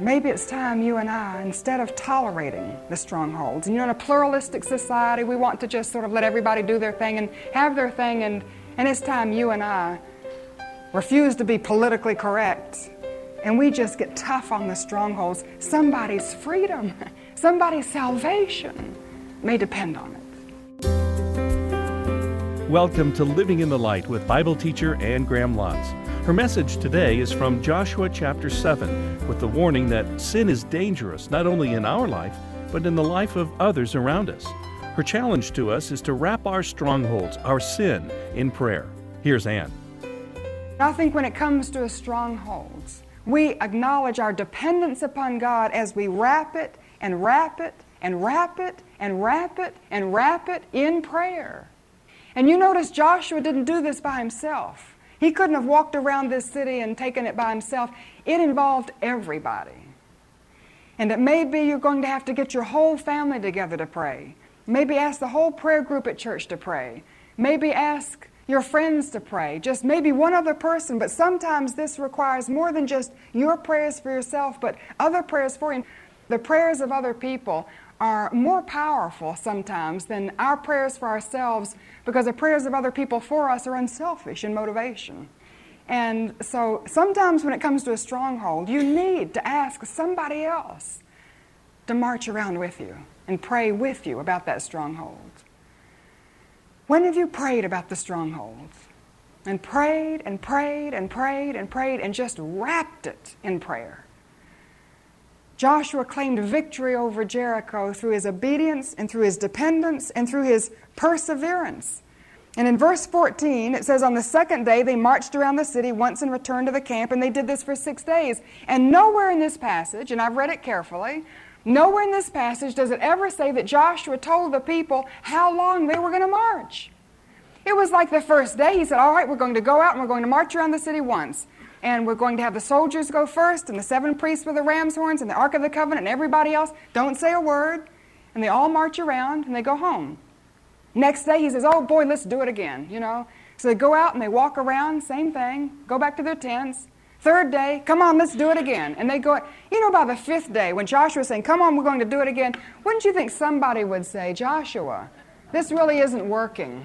maybe it's time you and I, instead of tolerating the strongholds, and in a pluralistic society, we want to just sort of let everybody do their thing and have their thing, and it's time you and I refuse to be politically correct, and we just get tough on the strongholds. Somebody's freedom, somebody's salvation may depend on it. Welcome to Living in the Light with Bible teacher Anne Graham Lotz. Her message today is from Joshua chapter 7, with the warning that sin is dangerous not only in our life, but in the life of others around us. Her challenge to us is to wrap our strongholds, our sin, in prayer. Here's Anne. I think when it comes to strongholds, we acknowledge our dependence upon God as we wrap it and wrap it and wrap it and wrap it and wrap it in prayer. And you notice Joshua didn't do this by himself. He couldn't have walked around this city and taken it by himself. It involved everybody. And it may be you're going to have to get your whole family together to pray. Maybe ask the whole prayer group at church to pray. Maybe ask your friends to pray. Just maybe one other person. But sometimes this requires more than just your prayers for yourself, but other prayers for you. The prayers of other people are more powerful sometimes than our prayers for ourselves, because the prayers of other people for us are unselfish in motivation. And so sometimes when it comes to a stronghold, you need to ask somebody else to march around with you and pray with you about that stronghold. When have you prayed about the strongholds? And prayed and prayed and prayed and prayed and just wrapped it in prayer. Joshua claimed victory over Jericho through his obedience and through his dependence and through his perseverance. And in verse 14, it says, on the second day they marched around the city once and returned to the camp, and they did this for 6 days. And nowhere in this passage, and I've read it carefully, nowhere in this passage does it ever say that Joshua told the people how long they were going to march. It was like the first day he said, all right, we're going to go out and we're going to march around the city once. And we're going to have the soldiers go first, and the 7 priests with the ram's horns, and the Ark of the Covenant, and everybody else. Don't say a word. And they all march around, and they go home. Next day, he says, oh, boy, let's do it again, you know. So they go out, and they walk around, same thing, go back to their tents. Third day, come on, let's do it again. And they go, you know, by the 5th day, when Joshua's saying, come on, we're going to do it again, wouldn't you think somebody would say, Joshua, this really isn't working.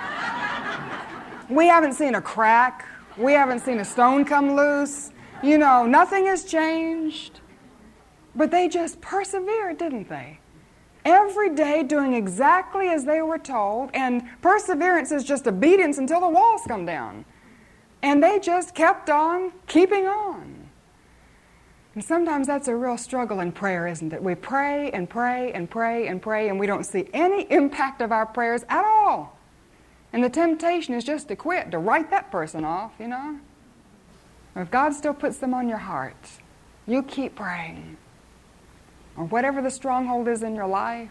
We haven't seen a crack. We haven't seen a stone come loose. You know, nothing has changed. But they just persevered, didn't they? Every day doing exactly as they were told, and perseverance is just obedience until the walls come down. And they just kept on keeping on. And sometimes that's a real struggle in prayer, isn't it? We pray and pray and pray and pray, and we don't see any impact of our prayers at all. And the temptation is just to quit, to write that person off, you know. Or if God still puts them on your heart, you keep praying. Or whatever the stronghold is in your life,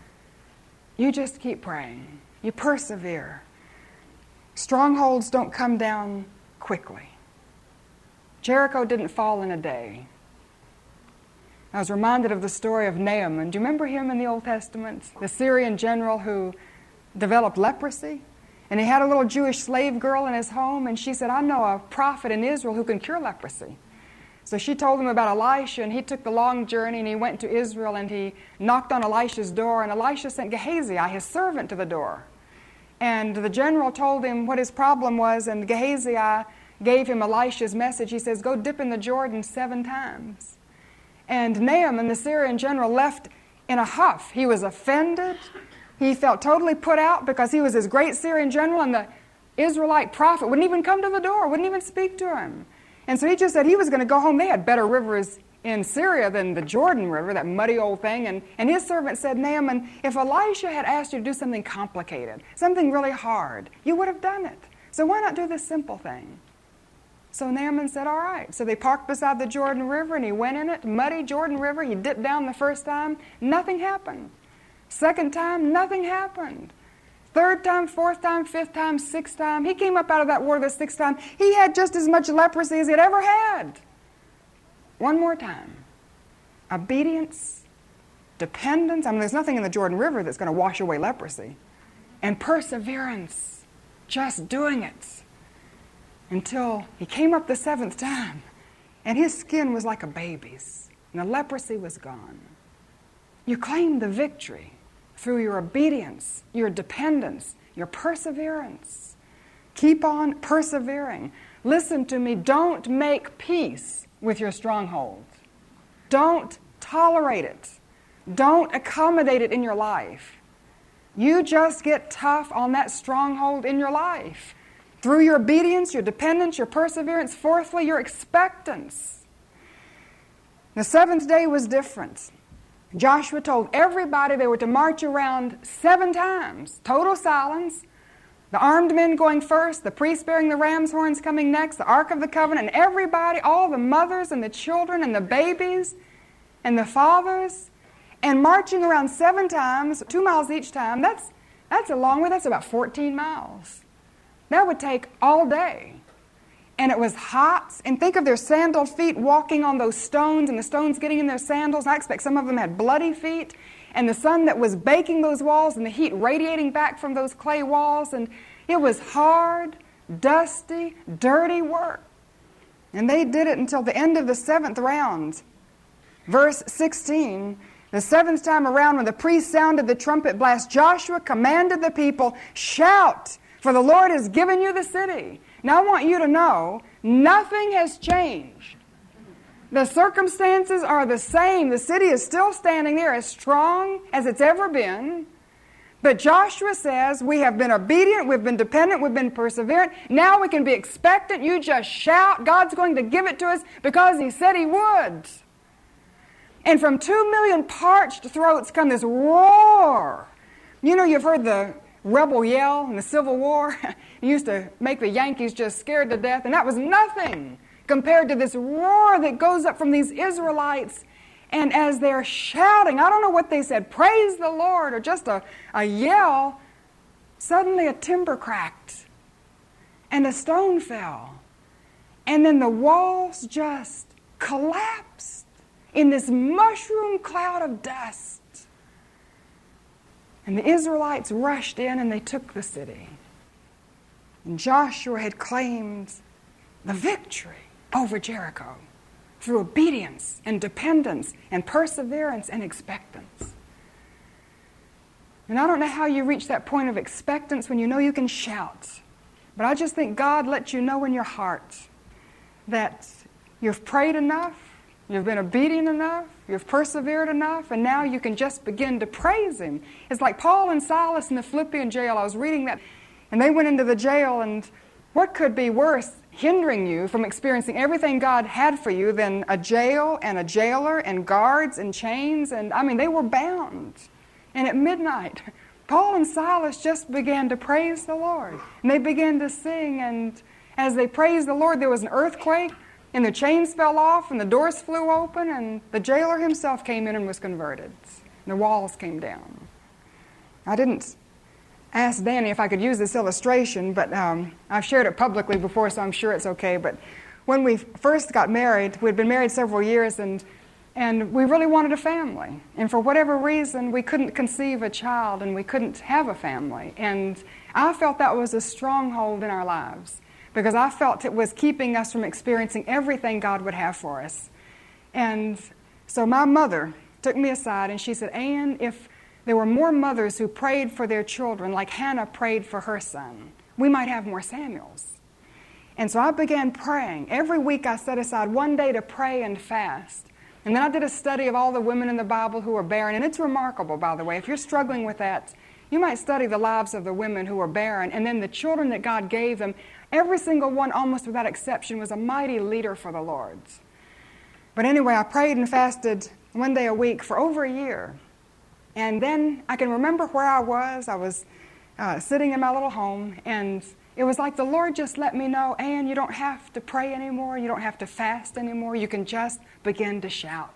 you just keep praying. You persevere. Strongholds don't come down quickly. Jericho didn't fall in a day. I was reminded of the story of Naaman. Do you remember him in the Old Testament? The Syrian general who developed leprosy? And he had a little Jewish slave girl in his home, and she said, I know a prophet in Israel who can cure leprosy. So she told him about Elisha, and he took the long journey, and he went to Israel, and he knocked on Elisha's door, and Elisha sent Gehazi, his servant, to the door. And the general told him what his problem was, and Gehazi gave him Elisha's message. He says, go dip in the Jordan 7 times. And Naaman, the Syrian general, left in a huff. He was offended. He felt totally put out because he was this great Syrian general, and the Israelite prophet wouldn't even come to the door, wouldn't even speak to him. And so he just said he was going to go home. They had better rivers in Syria than the Jordan River, that muddy old thing. And his servant said, Naaman, if Elisha had asked you to do something complicated, something really hard, you would have done it. So why not do this simple thing? So Naaman said, all right. So they parked beside the Jordan River, and he went in it, muddy Jordan River. He dipped down the first time. Nothing happened. Second time, nothing happened. Third time, fourth time, fifth time, sixth time. He came up out of that water the 6th time. He had just as much leprosy as he had ever had. One more time. Obedience, dependence. I mean, there's nothing in the Jordan River that's going to wash away leprosy. And perseverance. Just doing it. Until he came up the 7th time. And his skin was like a baby's. and the leprosy was gone. You claimed the victory through your obedience, your dependence, your perseverance. Keep on persevering. Listen to me. Don't make peace with your stronghold. Don't tolerate it. Don't accommodate it in your life. You just get tough on that stronghold in your life. Through your obedience, your dependence, your perseverance. Fourthly, your expectance. The seventh day was different. Joshua told everybody they were to march around 7 times. Total silence. The armed men going first, the priests bearing the ram's horns coming next, the Ark of the Covenant, and everybody, all the mothers and the children and the babies and the fathers, and marching around 7 times, 2 miles each time. That's a long way. That's about 14 miles. That would take all day. And it was hot. And think of their sandaled feet walking on those stones and the stones getting in their sandals. I expect some of them had bloody feet. And the sun that was baking those walls and the heat radiating back from those clay walls. And it was hard, dusty, dirty work. And they did it until the end of the 7th round. Verse 16, the 7th time around when the priest sounded the trumpet blast, Joshua commanded the people, "Shout, for the Lord has given you the city." Now I want you to know, nothing has changed. The circumstances are the same. The city is still standing there as strong as it's ever been. But Joshua says, we have been obedient, we've been dependent, we've been perseverant. Now we can be expectant. You just shout. God's going to give it to us because He said He would. And from 2 million parched throats come this roar. You know, you've heard the rebel yell in the Civil War. It used to make the Yankees just scared to death, and that was nothing compared to this roar that goes up from these Israelites. And as they're shouting, I don't know what they said, praise the Lord, or just a yell, suddenly a timber cracked, and a stone fell. And then the walls just collapsed in this mushroom cloud of dust. And the Israelites rushed in and they took the city. And Joshua had claimed the victory over Jericho through obedience and dependence and perseverance and expectance. And I don't know how you reach that point of expectance when you know you can shout. But I just think God lets you know in your heart that you've prayed enough, you've been obedient enough, you've persevered enough, and now you can just begin to praise Him. It's like Paul and Silas in the Philippian jail. I was reading that, and they went into the jail, and what could be worse hindering you from experiencing everything God had for you than a jail and a jailer and guards and chains? And I mean, they were bound. And at midnight, Paul and Silas just began to praise the Lord. And they began to sing, and as they praised the Lord, there was an earthquake, and the chains fell off, and the doors flew open, and the jailer himself came in and was converted. And the walls came down. I didn't ask Danny if I could use this illustration, but I've shared it publicly before, so I'm sure it's okay. But when we first got married, we'd been married several years, and we really wanted a family. And for whatever reason, we couldn't conceive a child, and we couldn't have a family. And I felt that was a stronghold in our lives, because I felt it was keeping us from experiencing everything God would have for us. And so my mother took me aside and she said, "Ann, if there were more mothers who prayed for their children like Hannah prayed for her son, we might have more Samuels." And so I began praying. Every week I set aside one day to pray and fast. And then I did a study of all the women in the Bible who were barren. And it's remarkable, by the way. If you're struggling with that, you might study the lives of the women who were barren, and then the children that God gave them. Every single one, almost without exception, was a mighty leader for the Lord. But anyway, I prayed and fasted one day a week for over a year. And then I can remember where I was. I was sitting in my little home, and it was like the Lord just let me know, Ann, you don't have to pray anymore. You don't have to fast anymore. You can just begin to shout.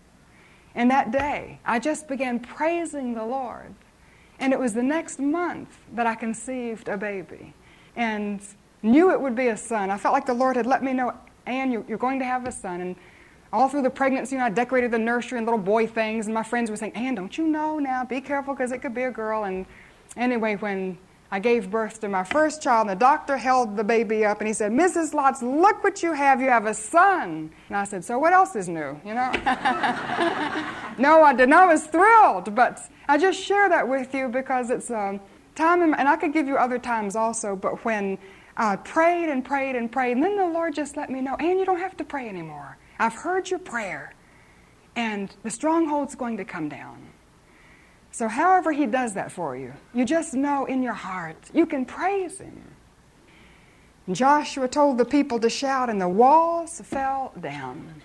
And that day, I just began praising the Lord. And it was the next month that I conceived a baby and knew it would be a son. I felt like the Lord had let me know, Ann, you're going to have a son. And all through the pregnancy, I decorated the nursery and little boy things, and my friends were saying, Ann, don't you know now? Be careful, because it could be a girl. And anyway, when I gave birth to my first child, and the doctor held the baby up, and he said, "Mrs. Lotz, look what you have. You have a son." And I said, "So what else is new, you know?" No, I didn't. I was thrilled, but I just share that with you because it's time, and I could give you other times also, but when I prayed and prayed and prayed, and then the Lord just let me know, "Ann, you don't have to pray anymore. I've heard your prayer, and the stronghold's going to come down." So however He does that for you, you just know in your heart, you can praise Him. And Joshua told the people to shout, and the walls fell down.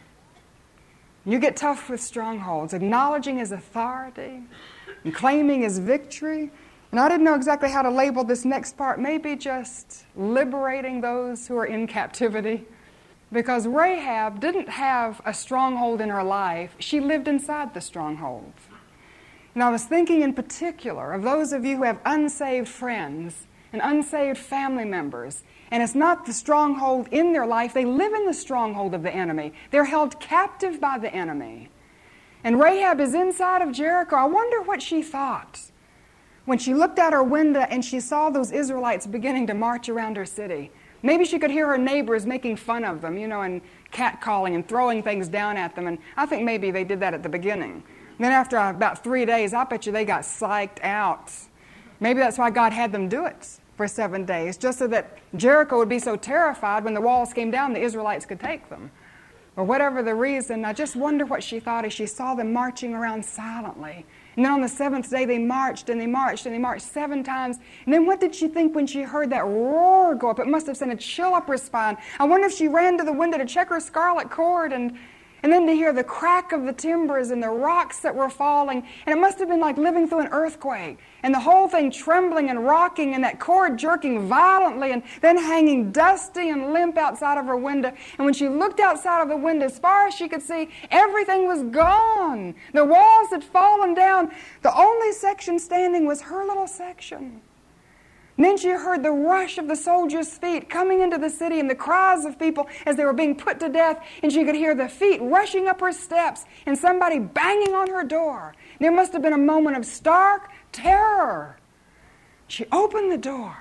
You get tough with strongholds, acknowledging His authority and claiming His victory. And I didn't know exactly how to label this next part, maybe just liberating those who are in captivity. Because Rahab didn't have a stronghold in her life. She lived inside the stronghold. And I was thinking in particular of those of you who have unsaved friends and unsaved family members. And it's not the stronghold in their life. They live in the stronghold of the enemy. They're held captive by the enemy. And Rahab is inside of Jericho. I wonder what she thought when she looked out her window and she saw those Israelites beginning to march around her city. Maybe she could hear her neighbors making fun of them, you know, and catcalling and throwing things down at them. And I think maybe they did that at the beginning. Then after about 3 days, I bet you they got psyched out. Maybe that's why God had them do it for 7 days, just so that Jericho would be so terrified when the walls came down, the Israelites could take them. Or whatever the reason, I just wonder what she thought as she saw them marching around silently. And then on the 7th day, they marched and they marched and they marched 7 times. And then what did she think when she heard that roar go up? It must have sent a chill up her spine. I wonder if she ran to the window to check her scarlet cord and then to hear the crack of the timbers and the rocks that were falling. And it must have been like living through an earthquake. And the whole thing trembling and rocking and that cord jerking violently and then hanging dusty and limp outside of her window. And when she looked outside of the window, as far as she could see, everything was gone. The walls had fallen down. The only section standing was her little section. And then she heard the rush of the soldiers' feet coming into the city and the cries of people as they were being put to death. And she could hear the feet rushing up her steps and somebody banging on her door. There must have been a moment of stark terror. She opened the door,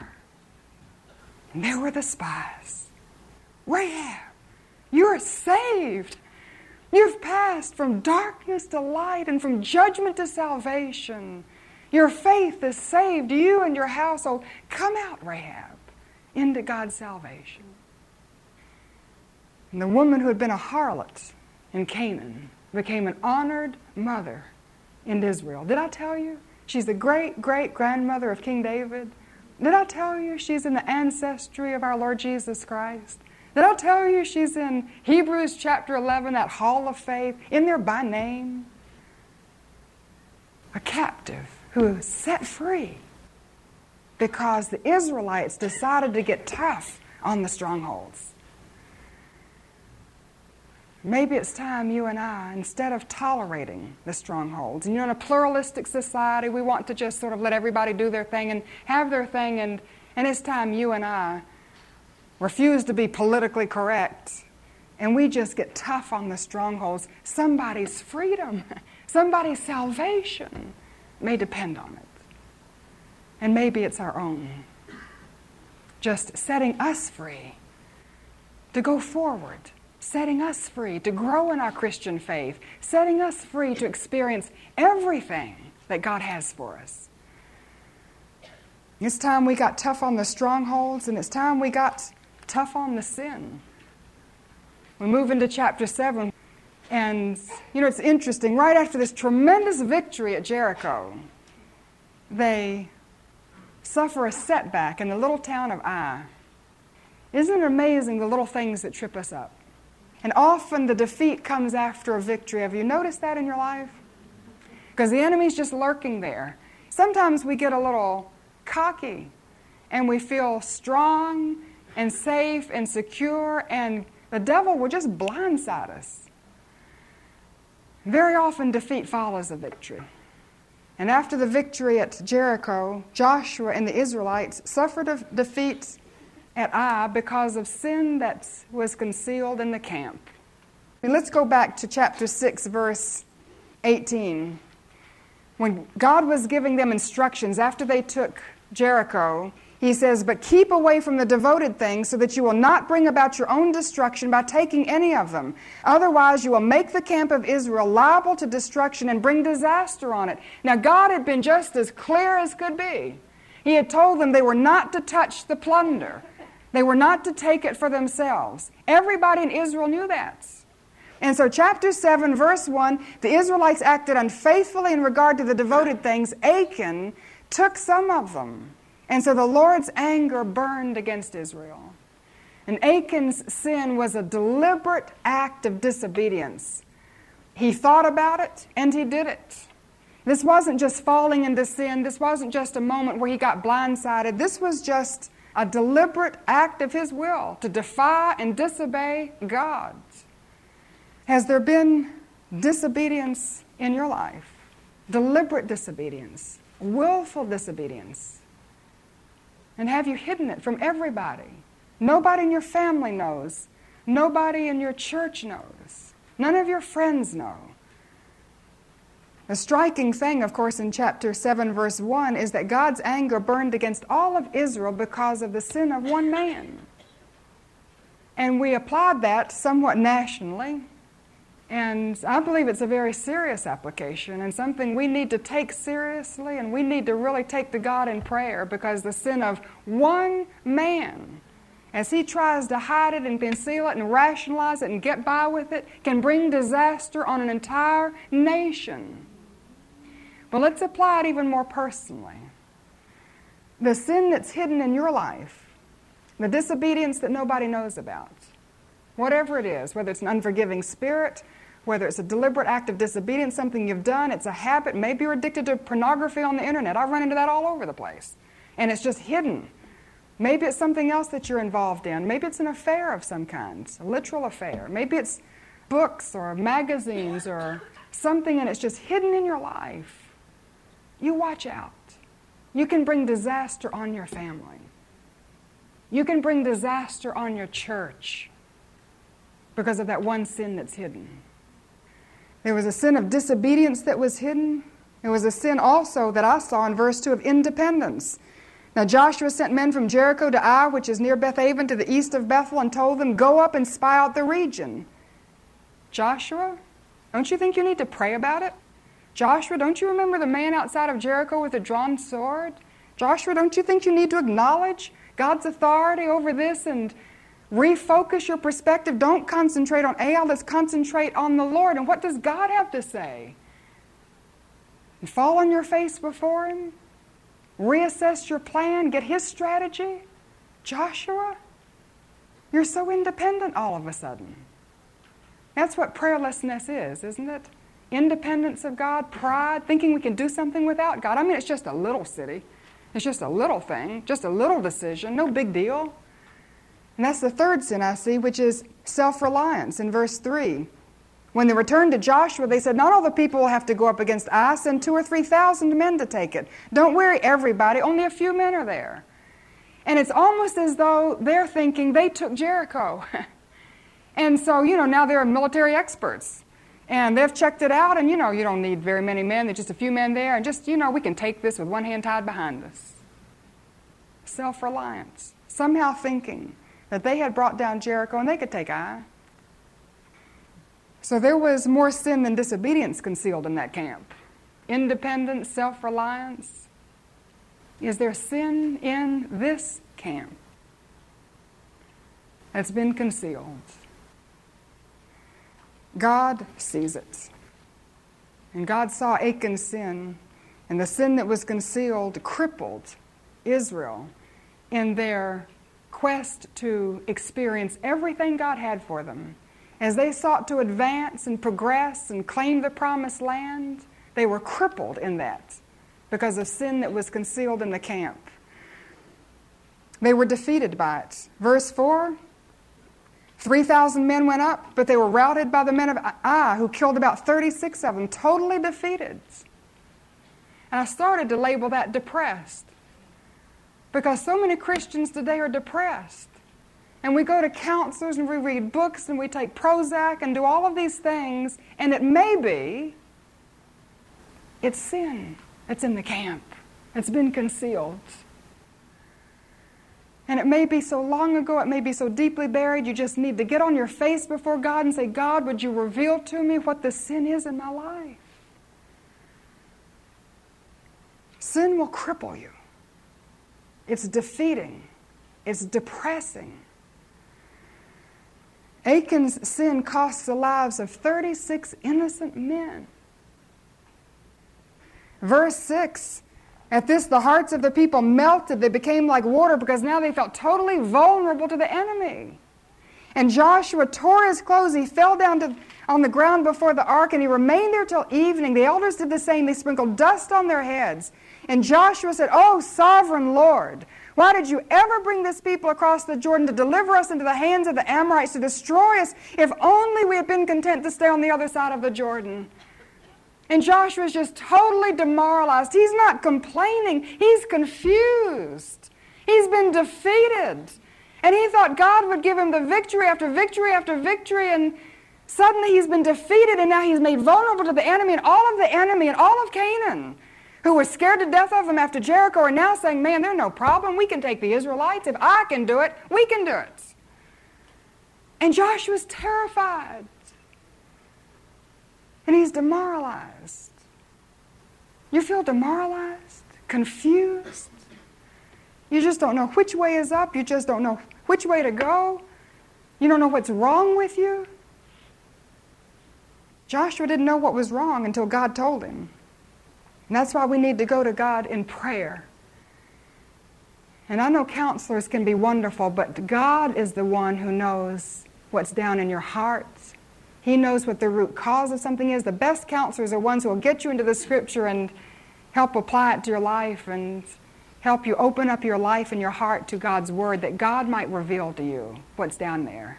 and there were the spies. "Rahab, you're saved. You've passed from darkness to light and from judgment to salvation. Your faith has saved you and your household. Come out, Rahab, into God's salvation." And the woman who had been a harlot in Canaan became an honored mother in Israel. Did I tell you? She's the great-great-grandmother of King David. Did I tell you she's in the ancestry of our Lord Jesus Christ? Did I tell you she's in Hebrews chapter 11, that hall of faith, in there by name? A captive who was set free because the Israelites decided to get tough on the strongholds. Maybe it's time you and I, instead of tolerating the strongholds, and in a pluralistic society, we want to just sort of let everybody do their thing and have their thing, and it's time you and I refuse to be politically correct, and we just get tough on the strongholds. Somebody's freedom, somebody's salvation may depend on it. And maybe it's our own. Just setting us free to go forward, setting us free to grow in our Christian faith, setting us free to experience everything that God has for us. It's time we got tough on the strongholds, and it's time we got tough on the sin. We move into chapter 7, and it's interesting. Right after this tremendous victory at Jericho, they suffer a setback in the little town of Ai. Isn't it amazing, the little things that trip us up? And often the defeat comes after a victory. Have you noticed that in your life? Because the enemy's just lurking there. Sometimes we get a little cocky, and we feel strong and safe and secure, and the devil will just blindside us. Very often defeat follows a victory. And after the victory at Jericho, Joshua and the Israelites suffered a defeat at Ai because of sin that was concealed in the camp. And let's go back to chapter 6, verse 18. When God was giving them instructions after they took Jericho, he says, "But keep away from the devoted things so that you will not bring about your own destruction by taking any of them. Otherwise you will make the camp of Israel liable to destruction and bring disaster on it." Now God had been just as clear as could be. He had told them they were not to touch the plunder. They were not to take it for themselves. Everybody in Israel knew that. And so chapter 7, verse 1, the Israelites acted unfaithfully in regard to the devoted things. Achan took some of them. And so the Lord's anger burned against Israel. And Achan's sin was a deliberate act of disobedience. He thought about it, and he did it. This wasn't just falling into sin. This wasn't just a moment where he got blindsided. This was just a deliberate act of his will to defy and disobey God. Has there been disobedience in your life? Deliberate disobedience, willful disobedience. And have you hidden it from everybody? Nobody in your family knows. Nobody in your church knows. None of your friends know. The striking thing, of course, in chapter 7, verse 1, is that God's anger burned against all of Israel because of the sin of one man. And we applied that somewhat nationally. And I believe it's a very serious application and something we need to take seriously, and we need to really take to God in prayer, because the sin of one man, as he tries to hide it and conceal it and rationalize it and get by with it, can bring disaster on an entire nation. But let's apply it even more personally. The sin that's hidden in your life, the disobedience that nobody knows about, whatever it is, whether it's an unforgiving spirit, whether it's a deliberate act of disobedience, something you've done, it's a habit, maybe you're addicted to pornography on the internet. I run into that all over the place. And it's just hidden. Maybe it's something else that you're involved in. Maybe it's an affair of some kind, a literal affair. Maybe it's books or magazines or something, and it's just hidden in your life. You watch out. You can bring disaster on your family. You can bring disaster on your church because of that one sin that's hidden. There was a sin of disobedience that was hidden. There was a sin also that I saw in verse 2 of independence. Now Joshua sent men from Jericho to Ai, which is near Bethaven, to the east of Bethel, and told them, "Go up and spy out the region." Joshua, don't you think you need to pray about it? Joshua, don't you remember the man outside of Jericho with a drawn sword? Joshua, don't you think you need to acknowledge God's authority over this and refocus your perspective? Don't concentrate on Ai, let's concentrate on the Lord. And what does God have to say? And fall on your face before Him? Reassess your plan? Get His strategy? Joshua, you're so independent all of a sudden. That's what prayerlessness is, isn't it? Independence of God, pride, thinking we can do something without God. I mean, it's just a little city. It's just a little thing, just a little decision, no big deal. And that's the third sin I see, which is self-reliance in verse 3. When they returned to Joshua, they said, "Not all the people will have to go up against Ai. Send 2,000 or 3,000 men to take it. Don't weary everybody. Only a few men are there." And it's almost as though they're thinking they took Jericho. And so, now they're military experts. And they've checked it out, and you don't need very many men. There's just a few men there, and just, we can take this with one hand tied behind us. Self-reliance. Somehow thinking that they had brought down Jericho and they could take Ai. So there was more sin than disobedience concealed in that camp. Independence, self-reliance. Is there sin in this camp that's been concealed? God sees it. And God saw Achan's sin, and the sin that was concealed crippled Israel in their quest to experience everything God had for them. As they sought to advance and progress and claim the promised land, they were crippled in that because of sin that was concealed in the camp. They were defeated by it. Verse 4, 3,000 men went up, but they were routed by the men of Ai, who killed about 36 of them, totally defeated. And I started to label that depressed, because so many Christians today are depressed. And we go to counselors and we read books and we take Prozac and do all of these things, and it may be it's sin that's in the camp. It's been concealed. And it may be so long ago, it may be so deeply buried, you just need to get on your face before God and say, God, would you reveal to me what the sin is in my life? Sin will cripple you. It's defeating. It's depressing. Achan's sin cost the lives of 36 innocent men. Verse 6, at this the hearts of the people melted. They became like water because now they felt totally vulnerable to the enemy. And Joshua tore his clothes. He fell down on the ground before the ark, and he remained there till evening. The elders did the same. They sprinkled dust on their heads. And Joshua said, "Oh, sovereign Lord, why did you ever bring this people across the Jordan to deliver us into the hands of the Amorites, to destroy us? If only we had been content to stay on the other side of the Jordan." And Joshua's just totally demoralized. He's not complaining. He's confused. He's been defeated. And he thought God would give him the victory after victory after victory, and suddenly he's been defeated, and now he's made vulnerable to the enemy, and all of the enemy and all of Canaan, who were scared to death of him after Jericho, are now saying, man, there's no problem. We can take the Israelites. If I can do it, we can do it. And Joshua's terrified. And he's demoralized. You feel demoralized, confused. You just don't know which way is up. You just don't know which way to go. You don't know what's wrong with you. Joshua didn't know what was wrong until God told him. And that's why we need to go to God in prayer. And I know counselors can be wonderful, but God is the one who knows what's down in your heart. He knows what the root cause of something is. The best counselors are ones who will get you into the Scripture and help apply it to your life and help you open up your life and your heart to God's Word, that God might reveal to you what's down there.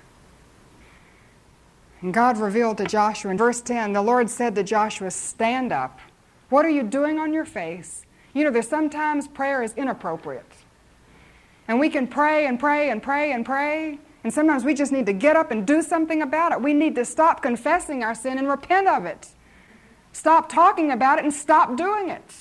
And God revealed to Joshua in verse 10, the Lord said to Joshua, "Stand up. What are you doing on your face?" You know, there's sometimes prayer is inappropriate. And we can pray and pray and pray and pray, and sometimes we just need to get up and do something about it. We need to stop confessing our sin and repent of it. Stop talking about it and stop doing it.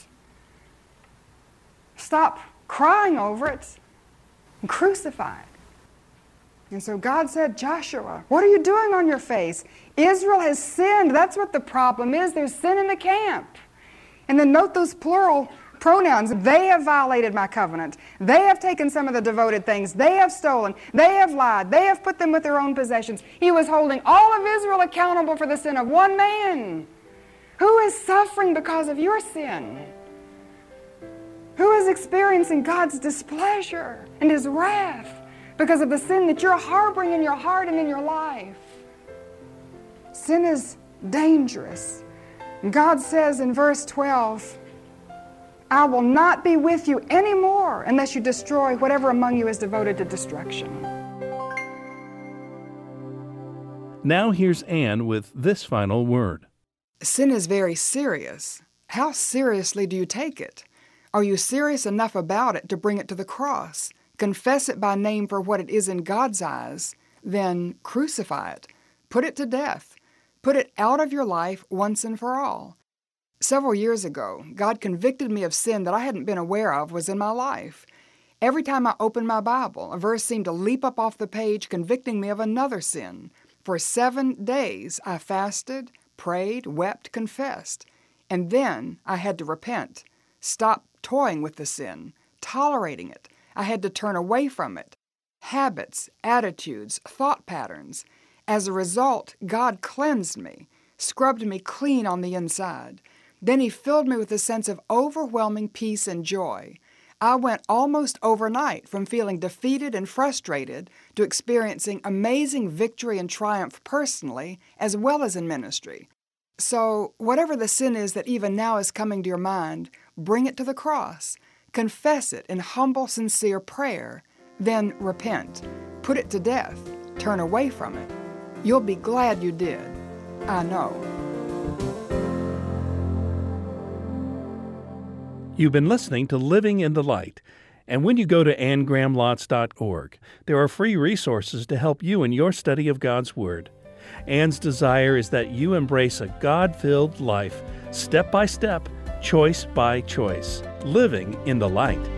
Stop crying over it and crucify it. And so God said, Joshua, what are you doing on your face? Israel has sinned. That's what the problem is. There's sin in the camp. And then note those plural pronouns. They have violated my covenant. They have taken some of the devoted things. They have stolen. They have lied. They have put them with their own possessions. He was holding all of Israel accountable for the sin of one man. Who is suffering because of your sin? Who is experiencing God's displeasure and His wrath because of the sin that you're harboring in your heart and in your life? Sin is dangerous. God says in verse 12, I will not be with you anymore unless you destroy whatever among you is devoted to destruction. Now here's Anne with this final word. Sin is very serious. How seriously do you take it? Are you serious enough about it to bring it to the cross? Confess it by name for what it is in God's eyes, then crucify it. Put it to death. Put it out of your life once and for all. Several years ago, God convicted me of sin that I hadn't been aware of was in my life. Every time I opened my Bible, a verse seemed to leap up off the page convicting me of another sin. For 7 days I fasted, prayed, wept, confessed. And then I had to repent. Stop toying with the sin, tolerating it. I had to turn away from it. Habits, attitudes, thought patterns. As a result, God cleansed me, scrubbed me clean on the inside. Then He filled me with a sense of overwhelming peace and joy. I went almost overnight from feeling defeated and frustrated to experiencing amazing victory and triumph personally as well as in ministry. So, whatever the sin is that even now is coming to your mind, bring it to the cross. Confess it in humble, sincere prayer. Then repent. Put it to death. Turn away from it. You'll be glad you did. I know. You've been listening to Living in the Light. And when you go to anngrahamlotz.org, there are free resources to help you in your study of God's Word. Anne's desire is that you embrace a God-filled life, step by step, choice by choice, living in the light.